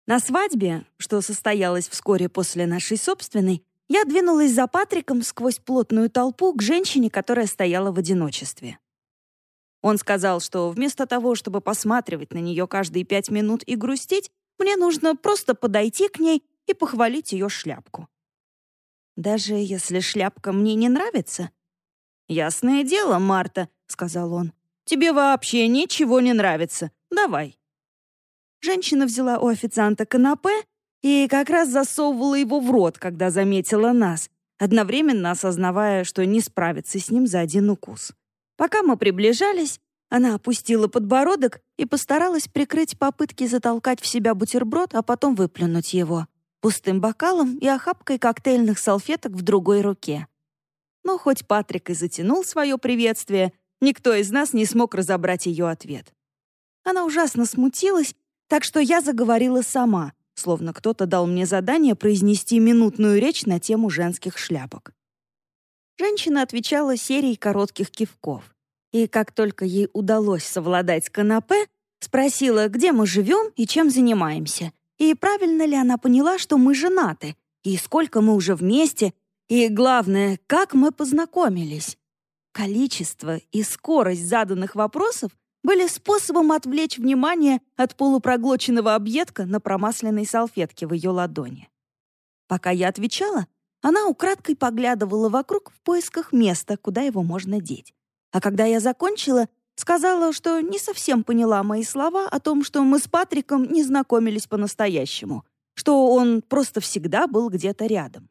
На свадьбе, что состоялась вскоре после нашей собственной, я двинулась за Патриком сквозь плотную толпу к женщине, которая стояла в одиночестве. Он сказал, что вместо того, чтобы посматривать на нее каждые 5 минут и грустить, мне нужно просто подойти к ней и похвалить ее шляпку. Даже если шляпка мне не нравится? «Ясное дело, Марта», — сказал он, — «тебе вообще ничего не нравится. Давай». Женщина взяла у официанта канапе и как раз засовывала его в рот, когда заметила нас, одновременно осознавая, что не справится с ним за один укус. Пока мы приближались, она опустила подбородок и постаралась прикрыть попытки затолкать в себя бутерброд, а потом выплюнуть его, пустым бокалом и охапкой коктейльных салфеток в другой руке. Но хоть Патрик и затянул свое приветствие, никто из нас не смог разобрать ее ответ. Она ужасно смутилась, так что я заговорила сама, словно кто-то дал мне задание произнести минутную речь на тему женских шляпок. Женщина отвечала серией коротких кивков. И как только ей удалось совладать с канапе, спросила, где мы живем и чем занимаемся, и правильно ли она поняла, что мы женаты, и сколько мы уже вместе, и, главное, как мы познакомились. Количество и скорость заданных вопросов были способом отвлечь внимание от полупроглоченного объедка на промасленной салфетке в ее ладони. Пока я отвечала, она украдкой поглядывала вокруг в поисках места, куда его можно деть. А когда я закончила, сказала, что не совсем поняла мои слова о том, что мы с Патриком не знакомились по-настоящему, что он просто всегда был где-то рядом.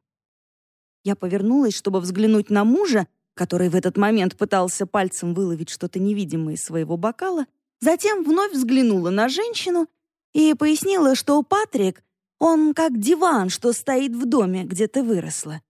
Я повернулась, чтобы взглянуть на мужа, который в этот момент пытался пальцем выловить что-то невидимое из своего бокала, затем вновь взглянула на женщину и пояснила, что Патрик, он как диван, что стоит в доме, где ты выросла.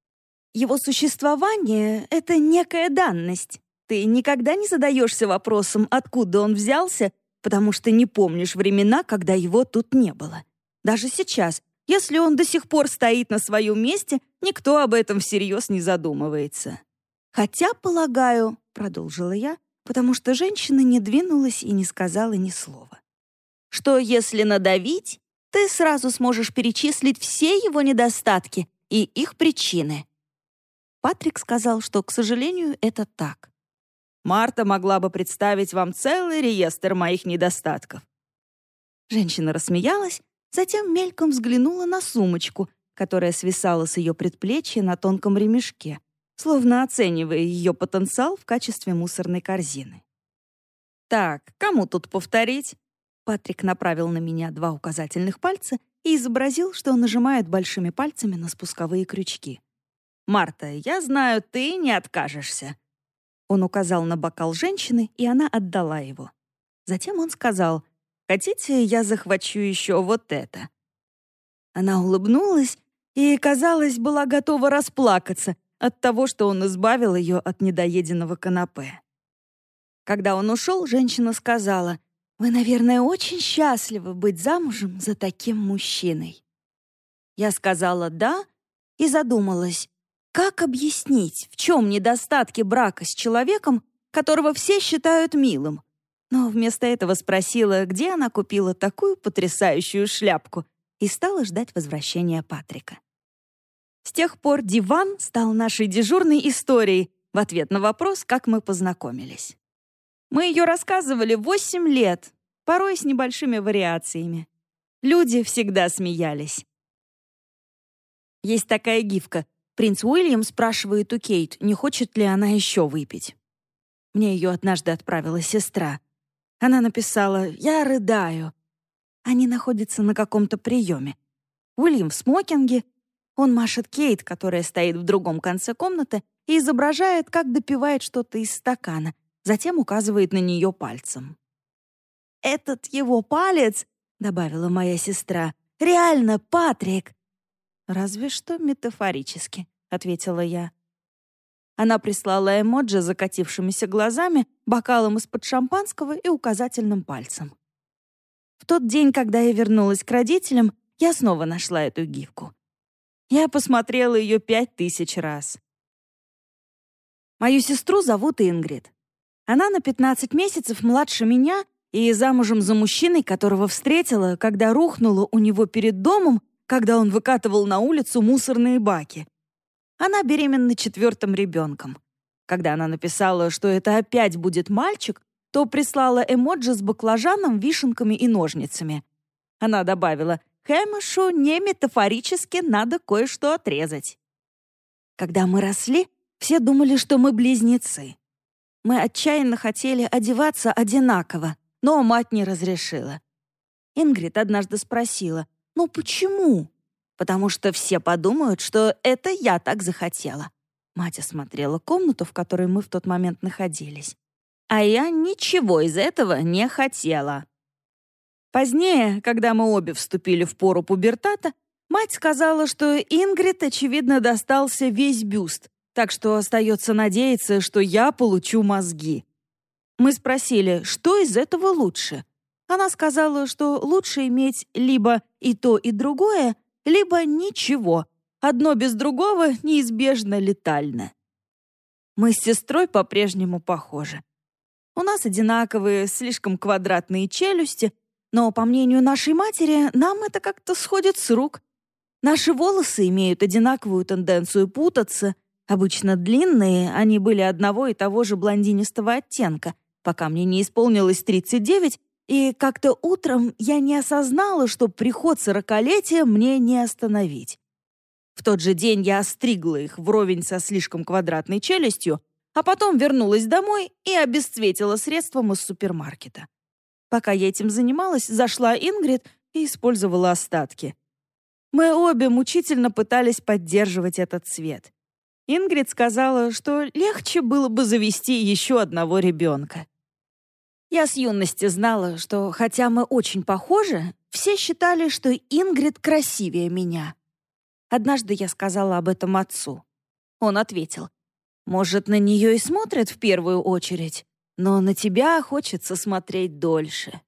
Его существование — это некая данность. Ты никогда не задаешься вопросом, откуда он взялся, потому что не помнишь времена, когда его тут не было. Даже сейчас, если он до сих пор стоит на своем месте, никто об этом всерьез не задумывается. «Хотя, полагаю», — продолжила я, потому что женщина не двинулась и не сказала ни слова, «что если надавить, ты сразу сможешь перечислить все его недостатки и их причины». Патрик сказал, что, к сожалению, это так. «Марта могла бы представить вам целый реестр моих недостатков». Женщина рассмеялась, затем мельком взглянула на сумочку, которая свисала с ее предплечья на тонком ремешке, словно оценивая ее потенциал в качестве мусорной корзины. «Так, кому тут повторить?» Патрик направил на меня 2 указательных пальца и изобразил, что он нажимает большими пальцами на спусковые крючки. «Марта, я знаю, ты не откажешься». Он указал на бокал женщины, и она отдала его. Затем он сказал: «Хотите, я захвачу еще вот это?» Она улыбнулась и, казалось, была готова расплакаться от того, что он избавил ее от недоеденного канапе. Когда он ушел, женщина сказала: «Вы, наверное, очень счастливы быть замужем за таким мужчиной». Я сказала «да» и задумалась, как объяснить, в чем недостатки брака с человеком, которого все считают милым. Но вместо этого спросила, где она купила такую потрясающую шляпку, и стала ждать возвращения Патрика. С тех пор диван стал нашей дежурной историей в ответ на вопрос, как мы познакомились. Мы ее рассказывали 8 лет, порой с небольшими вариациями. Люди всегда смеялись. Есть такая гифка. Принц Уильям спрашивает у Кейт, не хочет ли она еще выпить. Мне ее однажды отправила сестра. Она написала: «Я рыдаю». Они находятся на каком-то приеме. Уильям в смокинге. Он машет Кейт, которая стоит в другом конце комнаты, и изображает, как допивает что-то из стакана, затем указывает на нее пальцем. «Этот его палец», — добавила моя сестра, — «реально Патрик». «Разве что метафорически», — ответила я. Она прислала эмоджи с закатившимися глазами, бокалом из-под шампанского и указательным пальцем. В тот день, когда я вернулась к родителям, я снова нашла эту гифку. Я посмотрела ее 5000 раз. Мою сестру зовут Ингрид. Она на 15 месяцев младше меня и замужем за мужчиной, которого встретила, когда рухнула у него перед домом, когда он выкатывал на улицу мусорные баки. Она беременна 4-м ребенком. Когда она написала, что это опять будет мальчик, то прислала эмоджи с баклажаном, вишенками и ножницами. Она добавила: «Хэмишу не метафорически надо кое-что отрезать». Когда мы росли, все думали, что мы близнецы. Мы отчаянно хотели одеваться одинаково, но мать не разрешила. Ингрид однажды спросила: «Ну почему?» «Потому что все подумают, что это я так захотела». Мать осмотрела комнату, в которой мы в тот момент находились. А я ничего из этого не хотела. Позднее, когда мы обе вступили в пору пубертата, мать сказала, что Ингрид, очевидно, достался весь бюст, так что остается надеяться, что я получу мозги. Мы спросили, что из этого лучше. Она сказала, что лучше иметь либо и то, и другое, либо ничего. Одно без другого неизбежно летально. Мы с сестрой по-прежнему похожи. У нас одинаковые, слишком квадратные челюсти, но, по мнению нашей матери, нам это как-то сходит с рук. Наши волосы имеют одинаковую тенденцию путаться. Обычно длинные, они были одного и того же блондинистого оттенка, пока мне не исполнилось 39, и как-то утром я не осознала, что приход 40-летия мне не остановить. В тот же день я остригла их вровень со слишком квадратной челюстью, а потом вернулась домой и обесцветила средством из супермаркета. Пока я этим занималась, зашла Ингрид и использовала остатки. Мы обе мучительно пытались поддерживать этот цвет. Ингрид сказала, что легче было бы завести еще одного ребенка. Я с юности знала, что, хотя мы очень похожи, все считали, что Ингрид красивее меня. Однажды я сказала об этом отцу. Он ответил: «Может, на нее и смотрят в первую очередь, но на тебя хочется смотреть дольше».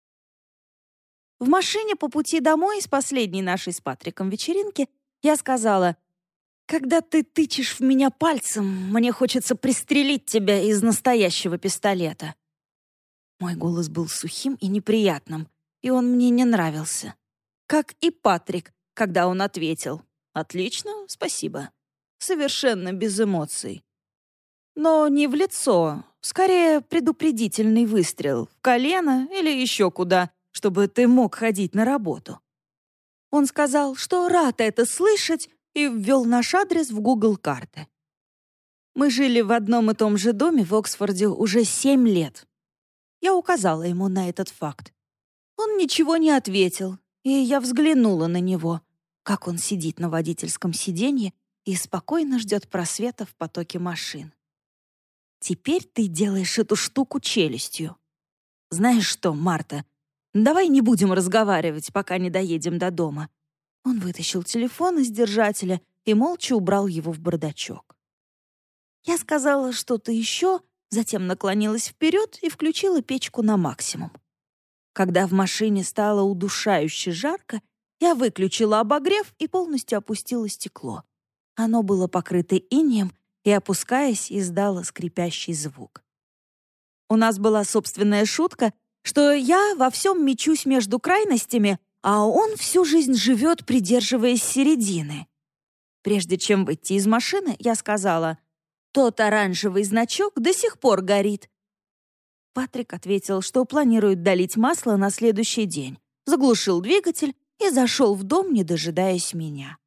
В машине по пути домой с последней нашей с Патриком вечеринки я сказала: «Когда ты тычешь в меня пальцем, мне хочется пристрелить тебя из настоящего пистолета». Мой голос был сухим и неприятным, и он мне не нравился. Как и Патрик, когда он ответил: «Отлично, спасибо». Совершенно без эмоций. Но не в лицо, скорее предупредительный выстрел, в колено или еще куда, чтобы ты мог ходить на работу. Он сказал, что рад это слышать, и ввел наш адрес в Google карты. Мы жили в одном и том же доме в Оксфорде уже 7 лет. Я указала ему на этот факт. Он ничего не ответил, и я взглянула на него, как он сидит на водительском сиденье и спокойно ждет просвета в потоке машин. «Теперь ты делаешь эту штуку челюстью. Знаешь что, Марта, давай не будем разговаривать, пока не доедем до дома». Он вытащил телефон из держателя и молча убрал его в бардачок. Я сказала что-то еще, затем наклонилась вперед и включила печку на максимум. Когда в машине стало удушающе жарко, я выключила обогрев и полностью опустила стекло. Оно было покрыто инеем и, опускаясь, издало скрипящий звук. У нас была собственная шутка, что я во всем мечусь между крайностями, а он всю жизнь живет, придерживаясь середины. Прежде чем выйти из машины, я сказала: «Тот оранжевый значок до сих пор горит». Патрик ответил, что планирует долить масло на следующий день, заглушил двигатель и зашел в дом, не дожидаясь меня.